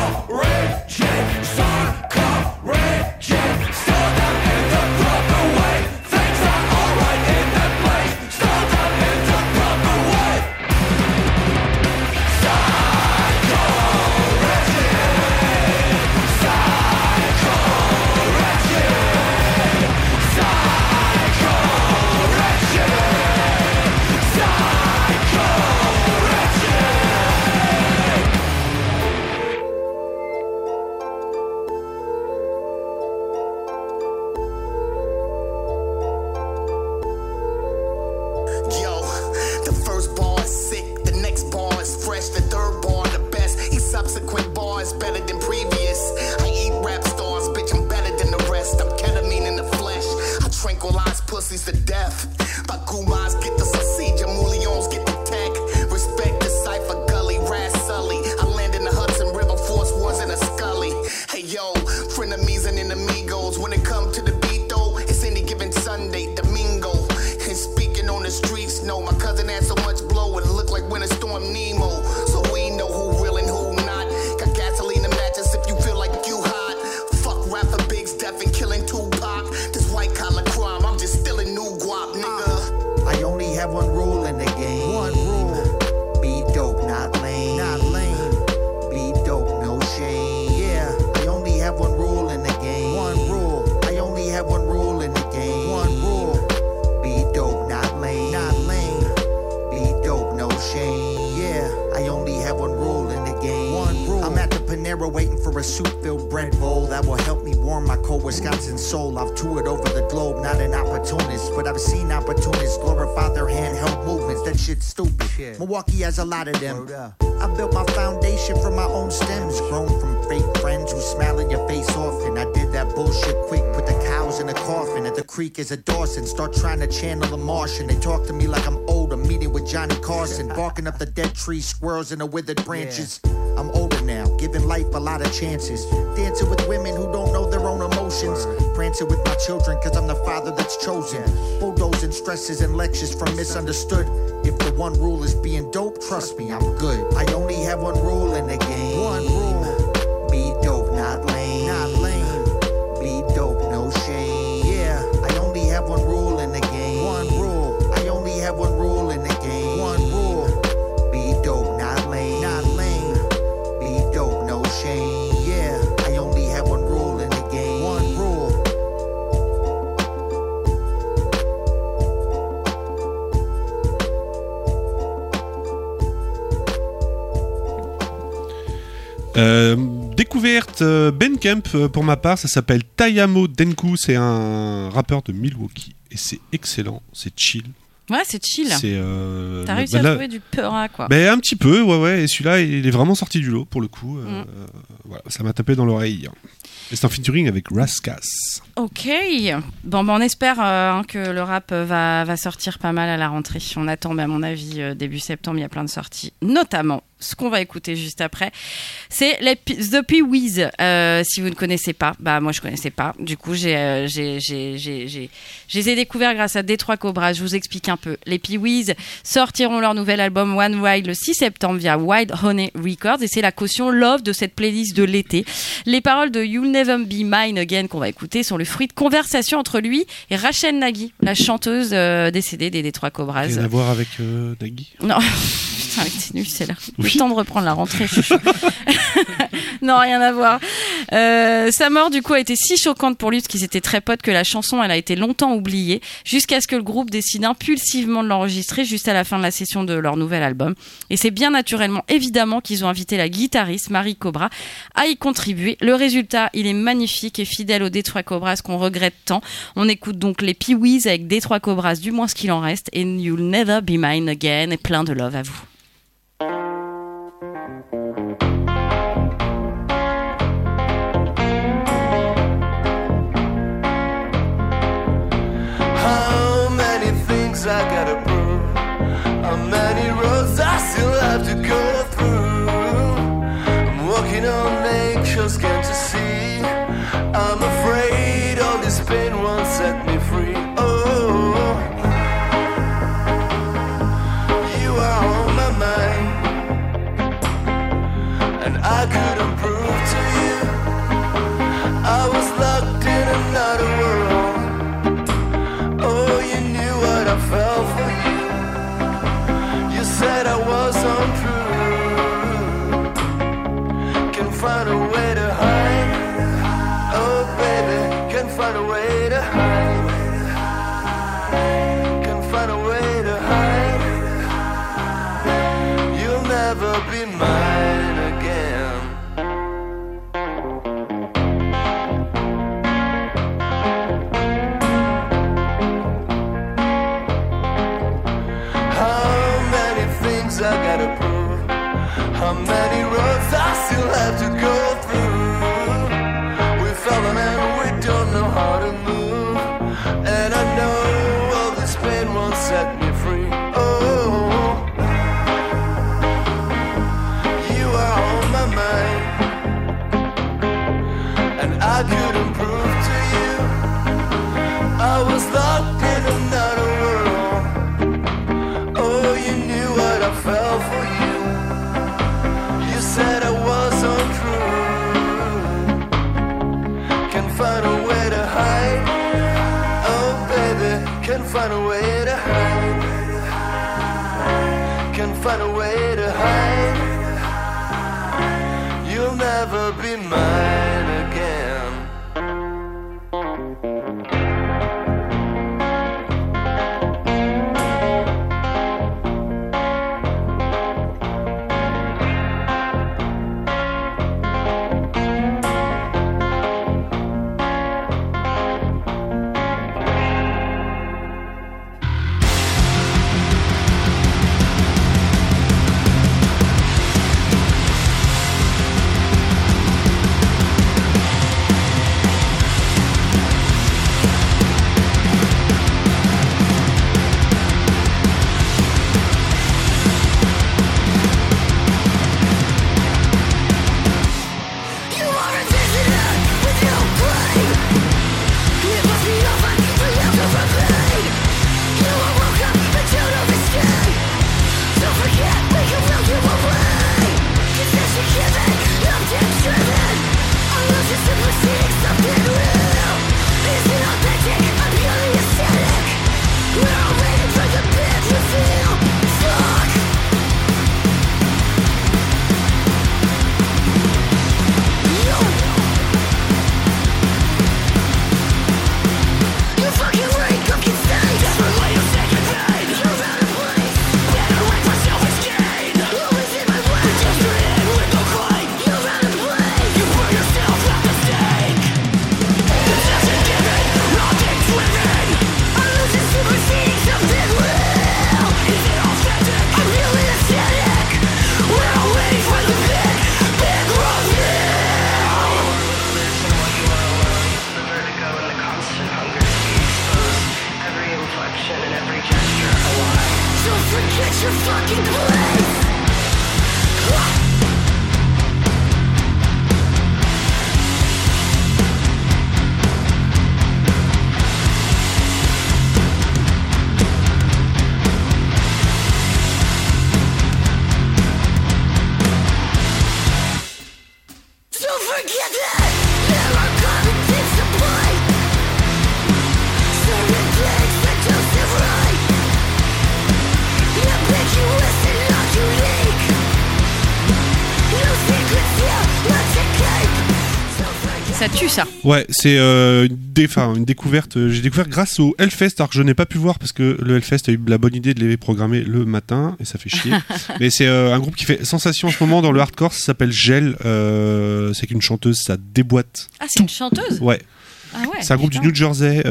Subsequent bars better than previous. I eat rap stars, bitch, I'm better than the rest. I'm ketamine in the flesh. I tranquilize pussies to death. Bakumas get the sausage, Jamoulions get the tech. Respect the cipher, gully, Ras Sully. I land in the Hudson River, Force Wars in a Scully. Hey yo, frenemies and enemigos. When it come to the beat though, it's any given Sunday, Domingo. And speaking on the streets, no, my cousin had so much blow, it looked like Winter Storm Nemo. So we know who real and who not. Got gasoline and matches if you feel like you hot. Fuck rapper Biggs, Def and killing Tupac. This white collar crime, I'm just stealing new guap, nigga. I only have one rule in the game. One rule. Be dope, not lame. Not lame. Be dope, no shame. Yeah, I only have one rule in the game. One rule. I only have one rule in the game. One rule. Be dope, not lame. Not lame. Be dope, no shame. Yeah, I only have one rule in the game. One rule. I'm at the Panera waiting for a soup-filled bread bowl that will help me warm my cold Wisconsin soul. I've toured over the globe, not an opportunist, but I've seen opportunists glorify their handheld movements. That shit's stupid. Shit. Milwaukee has a lot of them. I built my foundation from my own stems, grown from fake friends who smile in your face often. I did that bullshit quick, put the cows in a coffin at the creek as a Dawson. Start trying to channel a Martian. They talk to me like I'm old, I'm meeting with Johnny Carson, barking up the dead trees, squirrels in the withered branches. I'm older now, giving life a lot of chances. Dancing with women who don't know their own emotions. Prancing with my children cause I'm the father that's chosen. Bulldozing stresses and lectures from misunderstood. If the one rule is being dope, trust me, I'm good. I only have one rule in the game. One rule. Be dope, not lame. Not lame. Be dope, no shame. Yeah, I only have one rule in the game. One rule. I only have one rule in the game. One rule. Be dope, not lame. Not lame. Be dope, no shame. Yeah, I only have one rule in the game. One rule. Euh, découverte euh, Bandcamp euh, pour ma part, ça s'appelle Tayamo Denku, c'est un rappeur de Milwaukee et c'est excellent, c'est chill. Ouais, c'est chill. C'est, euh, T'as réussi bah, à là, trouver du peura, quoi. Ben un petit peu, ouais, ouais. Et celui-là, il est vraiment sorti du lot pour le coup. Euh, Mm. euh, voilà, ça m'a tapé dans l'oreille. Et c'est en featuring avec Raskas. Ok. Bon, ben, on espère euh, hein, que le rap va, va sortir pas mal à la rentrée. On attend, mais à mon avis, euh, début septembre, il y a plein de sorties. Notamment, ce qu'on va écouter juste après, c'est les P- The Pee-wees. Euh, si vous ne connaissez pas, bah moi je connaissais pas. Du coup, j'ai, euh, j'ai, j'ai, j'ai, j'ai, je les ai découverts grâce à Détroit Cobras. Je vous explique un peu. Les Pee-wees sortiront leur nouvel album One Wild le six septembre via Wild Honey Records et c'est la caution love de cette playlist de l'été. Les paroles de You'll Never Be Mine Again qu'on va écouter sont le fruit de conversations entre lui et Rachel Nagy, la chanteuse euh, décédée des Détroit Cobras. Rien à voir avec euh, Nagui. Non, putain, c'est nul, c'est là. Le temps de reprendre la rentrée, je suis chaud. Non, rien à voir. Euh, sa mort, du coup, a été si choquante pour lui, parce qu'ils étaient très potes, que la chanson, elle a été longtemps oubliée, jusqu'à ce que le groupe décide impulsivement de l'enregistrer juste à la fin de la session de leur nouvel album. Et c'est bien naturellement, évidemment, qu'ils ont invité la guitariste Marie Cobra à y contribuer. Le résultat, il est magnifique et fidèle aux Détroit Cobras qu'on regrette tant. On écoute donc les Pee-wees avec Détroit Cobras, du moins ce qu'il en reste, et You'll Never Be Mine Again, et plein de love à vous. How many things I gotta prove? How many roads I still have to go through? I'm walking on eggshells, can't you see? I'm afraid all this pain won't set me free. Oh, you are on my mind, and I couldn't prove to you I was locked in another world. Oh, you knew what I felt for you. You said I was untrue. Can find a way to hide. Oh, baby, can find a way to hide. Can find a way to hide. You'll never be mine again. How many things I gotta prove? How many roads I still find a way to hide. Can find a way to hide. You'll never be mine again. Ça tue ça. Ouais, c'est euh, une, dé- une découverte. J'ai découvert grâce au Hellfest, alors que je n'ai pas pu voir parce que le Hellfest a eu la bonne idée de les programmer le matin et ça fait chier. Mais c'est euh, un groupe qui fait sensation en ce moment dans le hardcore, ça s'appelle Gel. Euh, c'est qu'une chanteuse, ça déboîte. Ah, c'est une chanteuse ? Ouais. Ah ouais, c'est un groupe putain. du New Jersey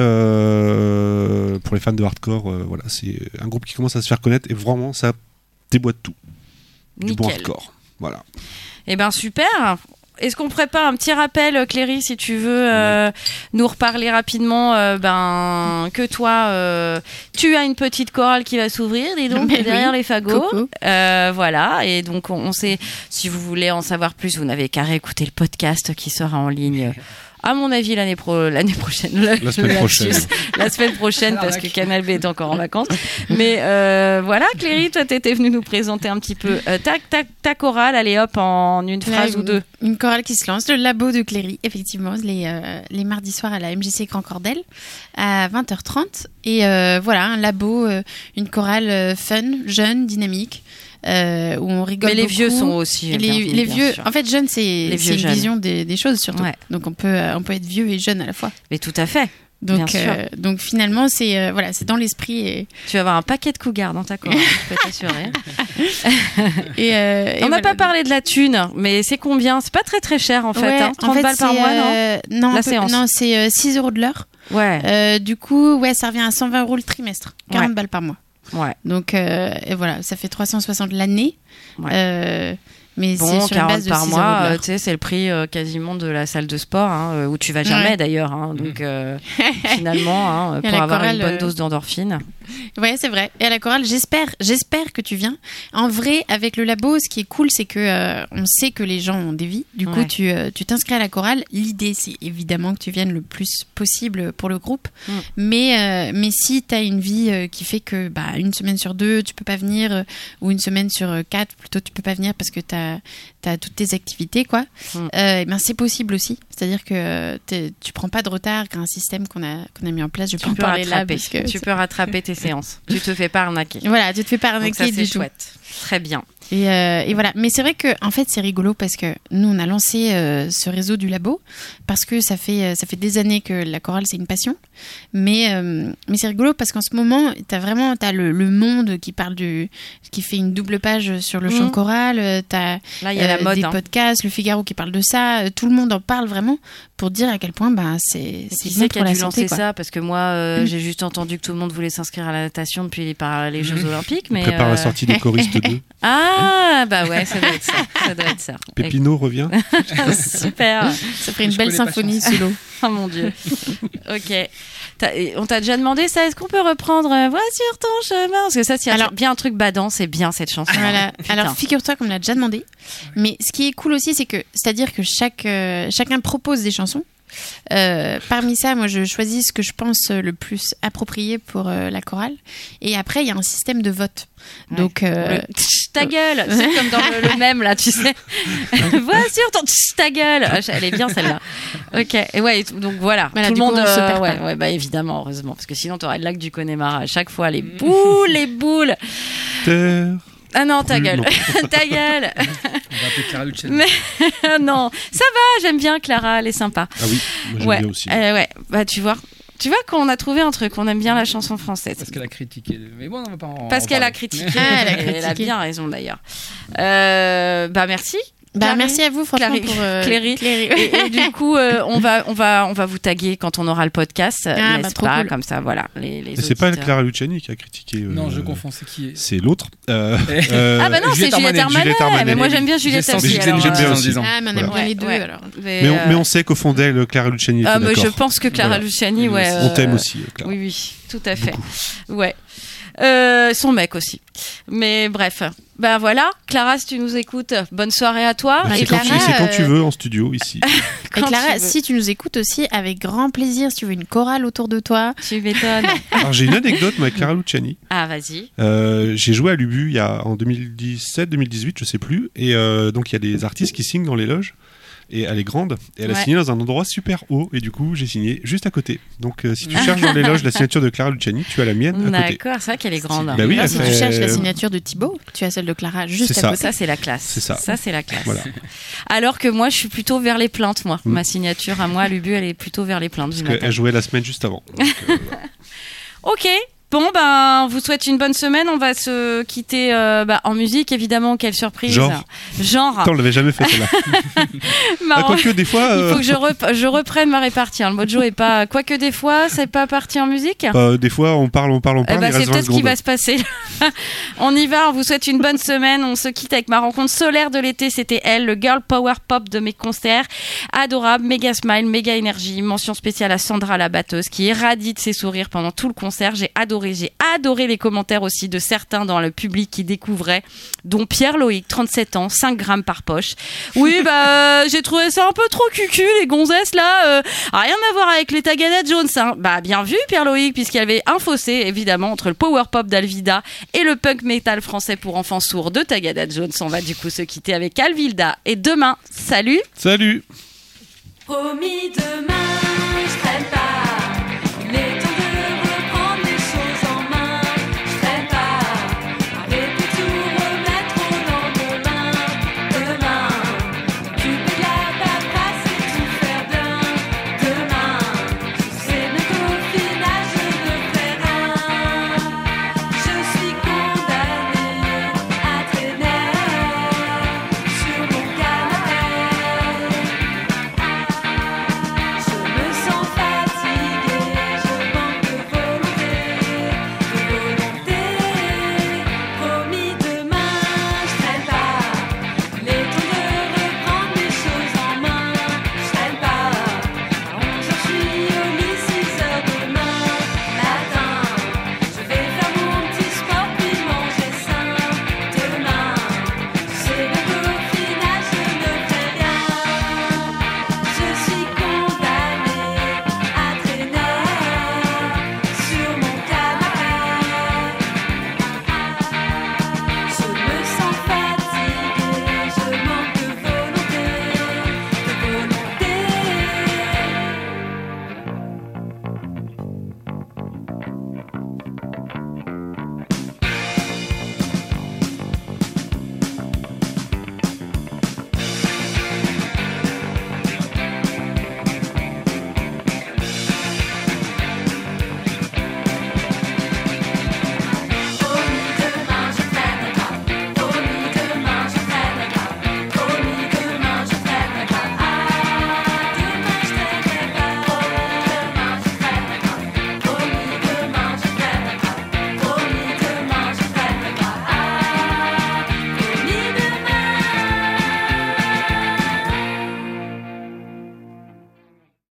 euh, pour les fans de hardcore. Euh, voilà, c'est un groupe qui commence à se faire connaître et vraiment ça déboîte tout. Du bon Nickel. hardcore. Voilà. Eh ben super. Est-ce qu'on prépare un petit rappel, Cléry, si tu veux euh, ouais. nous reparler rapidement euh, ben, que toi, euh, tu as une petite chorale qui va s'ouvrir, dis donc, Mais derrière oui. les fagots. Euh, voilà, et donc on, on sait, si vous voulez en savoir plus, vous n'avez qu'à réécouter le podcast qui sera en ligne. À mon avis, l'année, pro- l'année prochaine. Le, la semaine prochaine. La semaine prochaine, parce que Canal B est encore en vacances. Mais euh, voilà, Cléry, toi, t'étais venue nous présenter un petit peu euh, ta, ta, ta chorale. Allez hop, en une phrase Là, ou deux. Une chorale qui se lance, le labo de Cléry, effectivement, les, euh, les mardis soirs à la M J C Grand Cordel à vingt heures trente. Et euh, voilà, un labo, euh, une chorale euh, fun, jeune, dynamique. Euh, où on rigole mais les beaucoup. vieux sont aussi et les, bienvenus, les bien vieux sûr. En fait jeune c'est, c'est une jeunes. vision des, des choses surtout ouais. Donc on peut euh, on peut être vieux et jeune à la fois, mais tout à fait. Donc, euh, donc finalement c'est euh, voilà, c'est dans l'esprit et... tu vas avoir un paquet de cougars dans ta chorale, je peux t'assurer. et, euh, et on n'a voilà. pas parlé de la thune, mais c'est combien? C'est pas très très cher en fait, ouais, hein, trente en fait, balles par mois, euh, non, non, la peu, séance. Non, c'est euh, six euros de l'heure. Ouais. Euh, du coup, ouais, ça revient à cent vingt euros le trimestre, quarante ouais. balles par mois. Ouais. Donc euh, et voilà, ça fait trois cent soixante l'année. Ouais. Euh, mais bon, c'est sur une base de par six mois, euros de euh, l'heure. tu sais, c'est le prix euh, quasiment de la salle de sport, hein, euh, où tu vas jamais ouais. d'ailleurs. Hein, donc euh, finalement, hein, pour avoir chorale, une bonne euh... dose d'endorphine. Ouais, c'est vrai. Et à la chorale, j'espère, j'espère que tu viens. En vrai, avec le labo, ce qui est cool, c'est que euh, on sait que les gens ont des vies. Du coup, Ouais. tu, euh, tu t'inscris à la chorale. L'idée, c'est évidemment que tu viennes le plus possible pour le groupe. Mm. Mais, euh, mais si tu as une vie euh, qui fait que bah, une semaine sur deux, tu peux pas venir, euh, ou une semaine sur euh, quatre, plutôt, tu peux pas venir parce que tu as toutes tes activités, quoi. Mm. Euh, et ben, c'est possible aussi. C'est-à-dire que euh, t'es- tu prends pas de retard grâce à un système qu'on a, qu'on a mis en place. Je peux Tu en peux parler là rattraper. parce que Tu peux rattraper tes séances. Tu te fais pas arnaquer. voilà, tu te fais pas Donc ça, arnaquer c'est du tout. chouette. Très bien. Et, euh, et voilà. Mais c'est vrai que en fait, c'est rigolo parce que nous, on a lancé euh, ce réseau du labo parce que ça fait euh, ça fait des années que la chorale c'est une passion. Mais euh, mais c'est rigolo parce qu'en ce moment, t'as vraiment t'as le, le Monde qui parle du qui fait une double page sur le chant Mhm. choral. euh, T'as Là, il y a la euh, mode. des hein. podcasts, le Figaro qui parle de ça. euh, Tout le monde en parle vraiment pour dire à quel point bah c'est Et c'est qui bon c'est qui pour a la dû santé, lancer quoi. ça? Parce que moi, euh, Mm. j'ai juste entendu que tout le monde voulait s'inscrire à la natation depuis les, par- les Jeux Olympiques. Mais Prépare euh, la sortie des choristes deux. Ah, bah ouais, ça doit être ça. Ça doit être ça. Pépino revient. Super. Ça ferait une Je belle connais pas symphonie chance. sous l'eau. Oh mon Dieu. Ok. T'as- et on t'a déjà demandé ça? Est-ce qu'on peut reprendre euh, Vois sur ton chemin? Parce que ça, c'est Alors- bien un truc badant, c'est bien cette chanson. Voilà. Putain. Alors figure-toi qu'on me l'a déjà demandé. Mais ce qui est cool aussi, c'est que c'est-à-dire que chaque euh, chacun propose des chansons. Euh, parmi ça, moi, je choisis ce que je pense le plus approprié pour euh, la chorale. Et après, il y a un système de vote. Ouais. Donc, euh, Le tch, ta gueule, c'est comme dans le, le même là, tu sais. Vois sur ton tch, ta gueule. Ah, elle est bien celle-là. Ok. Et ouais. et tout- donc voilà. Voilà, tout le du coup, monde. on se euh, perd ouais, pas. ouais, bah évidemment, heureusement, parce que sinon t'aurais le lac du Connemara à chaque fois les boules, les boules. Terre. Ah non, ta Plus, gueule, non. ta gueule. On va appeler Clara Luciani. Mais non, ça va, j'aime bien Clara, elle est sympa. Ah oui, moi j'aime Ouais. bien aussi. Euh, ouais. Bah tu vois. Tu vois qu'on a trouvé un truc, on aime bien la chanson française. Parce qu'elle a critiqué. Mais bon, on va pas en Parce en qu'elle a parler. critiqué. Ah, elle a Et elle a critiqué. bien raison d'ailleurs. Euh, bah merci. bah, Clary. merci à vous, franchement, Clary. pour euh, Cléry. Cléry. Et, et du coup, euh, on va, on va, on va vous taguer quand on aura le podcast, Ah, n'est-ce bah, trop pas? cool. Comme ça, voilà. Les, les Mais c'est pas auditeurs. Clara Luciani qui a critiqué. euh, Non, je confonds, c'est qui est C'est l'autre. Euh, Eh. euh, Ah bah non, c'est Juliette Juliette Armanet. Armanet. Juliette Armanet. Mais moi j'aime bien Juliette J'ai aussi. senti- j'aime- alors, j'aime bien euh, aussi. Ah, mais on aime Voilà. bien les deux Ouais. alors. Mais, mais, on, euh, mais on sait qu'au fond d'elle, Clara Luciani était ah, mais d'accord. je pense que Clara Voilà. Luciani, Nous ouais. aussi. euh, On t'aime aussi, Clara. Oui, oui, tout à fait. Ouais. Euh, son mec aussi. Mais bref. Ben voilà, Clara, si tu nous écoutes, bonne soirée à toi. Bah, C'est Et quand, Clara, tu, c'est quand tu euh, veux en studio ici. Et quand Clara, tu veux. si tu nous écoutes aussi, avec grand plaisir, si tu veux une chorale autour de toi. Tu m'étonnes. Alors j'ai une anecdote moi, avec Clara Luciani. Ah, vas-y. Euh, j'ai joué à l'Ubu il y a en deux mille dix-sept deux mille dix-huit, je sais plus. Et euh, donc il y a des artistes qui signent dans les loges. Et elle est grande. Et elle a Ouais. signé dans un endroit super haut. Et du coup, j'ai signé juste à côté. Donc euh, si tu cherches dans les loges la signature de Clara Luciani, tu as la mienne à côté. D'accord, c'est vrai qu'elle est grande. Bah oui, Alors, elle si fait- tu cherches la signature de Thibaut, tu as celle de Clara juste C'est à ça. côté. Ça, c'est la classe. C'est ça. Ça, c'est la classe. Voilà. Alors que moi, je suis plutôt vers les plaintes, moi. Mm. Ma signature à moi, l'Ubu, elle est plutôt vers les plaintes du Parce matin. qu'elle jouait la semaine juste avant. Donc, euh, Ok. Bon, ben, on vous souhaite une bonne semaine. On va se quitter euh, bah, en musique, évidemment. Quelle surprise. Genre. Genre. Attends, on l'avait jamais fait celle-là. Ah, Marrant. quoique des fois. Il euh, faut que je, rep- je reprenne ma répartie. hein. Le mojo est pas. Quoique des fois, c'est pas parti en musique. bah, des fois, on parle, on parle, on Eh parle. ben, il c'est reste vingt peut-être ce qui secondes. va se passer. On y va, on vous souhaite une bonne semaine. On se quitte avec ma rencontre solaire de l'été. C'était elle, le girl power pop de mes concerts. Adorable, méga smile, méga énergie. Mention spéciale à Sandra la batteuse qui irradie de ses sourires pendant tout le concert. J'ai adoré, j'ai adoré les commentaires aussi de certains dans le public qui découvraient, dont Pierre Loïc, trente-sept ans, cinq grammes par poche. Oui, bah, euh, j'ai trouvé ça un peu trop cucu, les gonzesses là. Euh, rien à voir avec les Tagada Jones. Hein. Bah, bien vu, Pierre Loïc, puisqu'il y avait un fossé, évidemment, entre le power pop d'Alvida et le punk metal français pour enfants sourds de Tagada Jones. On va du coup se quitter avec Alvilda. Et demain, salut! Salut! Promis demain.